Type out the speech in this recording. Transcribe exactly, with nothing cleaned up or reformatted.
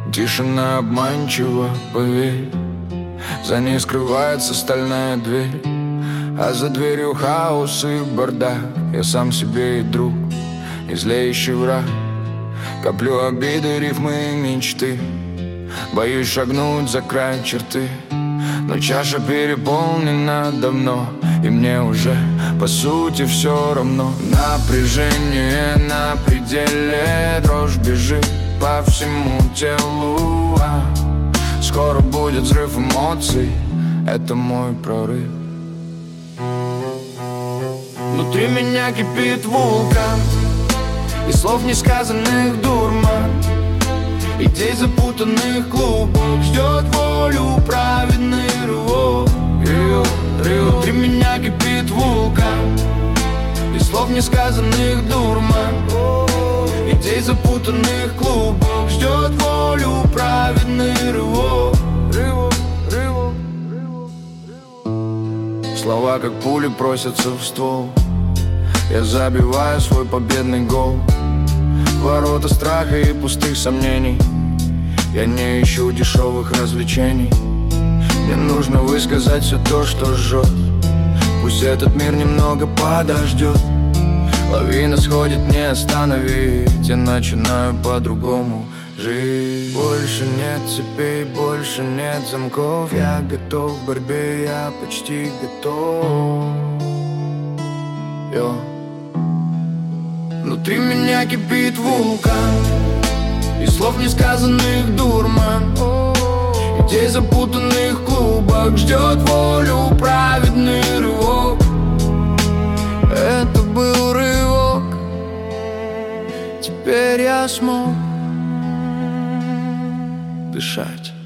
Тишина обманчива, поверь, за ней скрывается стальная дверь. А за дверью хаос и бардак. Я сам себе и друг, и злейший враг. Коплю обиды, рифмы и мечты. Боюсь шагнуть за край черты. Но чаша переполнена давно, и мне уже по сути все равно. Напряжение на пределе, дрожь бежит по всему телу, а скоро будет взрыв эмоций, это мой прорыв. Внутри меня кипит вулкан, и слов несказанных дурман, идей запутанных клубок, ждет волю праведный рывок. Внутри меня кипит вулкан, и слов несказанных дурман, идей запутанных клубок, ждет волю праведный рывок. Слова как пули просятся в ствол. Я забиваю свой победный гол. Ворота страха и пустых сомнений. Я не ищу дешевых развлечений. Мне нужно высказать все то, что жжет. Пусть этот мир немного подождет. Лавина сходит, не остановить. Я начинаю по-другому жить. Больше нет цепей, больше нет замков. Я готов к борьбе, я почти готов. Йо. Внутри меня кипит вулкан, и слов несказанных дурман, идей запутанных клубок, ждет волю праведный рывок. Это был рывок, теперь я смог дышать.